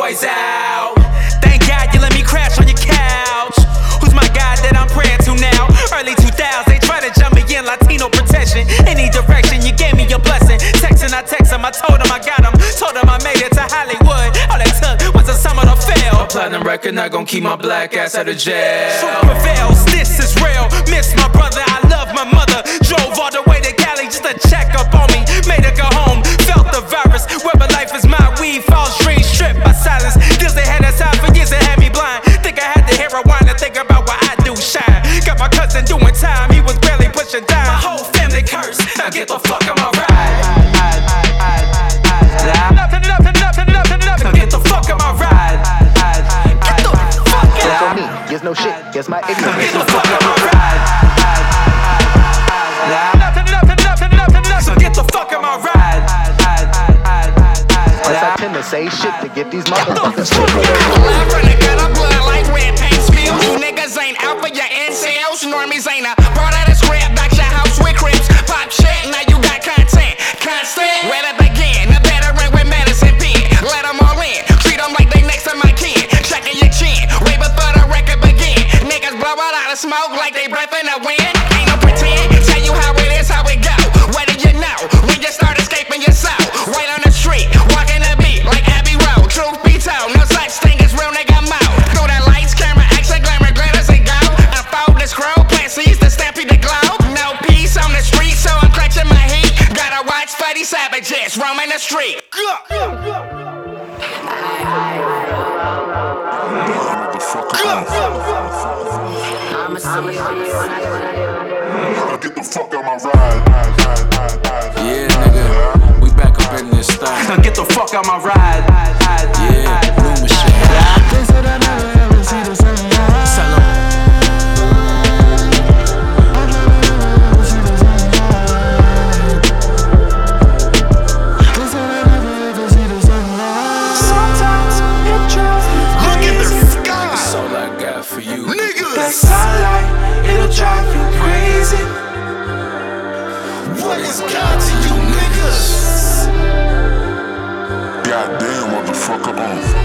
boys out. Thank God you let me crash on your couch. Who's my God that I'm praying to now? Early 2000s, they try to jump me in, Latino protection. Any direction, you gave me your blessing. Texting, I text him, I told him I got him. Told him I made it to Hollywood. All they took was a summer to fail. A platinum record not gon' keep my black ass out of jail. Prevails, this is real. Miss my brother, I love my mother. Drove all the way to Cali just to check up on me. Made her go home, felt the virus. Whether life is my weed, false dreams, stripped by silence. Deals they had aside for years that had me blind. Think I had to hear a whine to think about what I do shine. Got my cousin doing time, he was barely pushing down. My whole family cursed, now get the fuck on my ride. Get the fuck on my ride. Get the fuck out. For me, guess no shit, guess my ignorance. Get the fuck on my ride. So get the fuck on my ride. Plus I tend to say shit to get these motherfuckers. Blood from the gutter, blood like red paint spills. You niggas ain't out for your NCLs. Normies ain't a part of the script. Back your house with crips. Pop shit, now you got content. Constant, where to begin? A veteran with medicine pen. Let them all in. Treat them like they next to my kin. Checking your chin. Way before the record begin. Niggas blow out of smoke like they breath in the wind. Ain't no pretend. Tell you how it is, how it go. What do you know? When you start escaping yourself. Right on the street. Walking the beat like Abbey Road. Truth be told, no such thing as real nigga mode. Through the lights, camera, action, glamour, glitters and go. Unfold the scroll, plant seeds to stampede the globe. No peace on the street, so I'm clutching my heat. Gotta watch for these savages roaming the street. Get the fuck out my ride. Yeah, nigga, we back up in this style. Get the fuck out my ride. Yeah, blue machine. They said I never ever see the sunlight. Tell 'em. I never ever see the sunlight. They said I never ever see the sunlight. Sometimes it drives me Look at the crazy. sky. That's all I got for you. The sunlight, it'll drive you crazy. What is God to you niggas? Goddamn, motherfucker.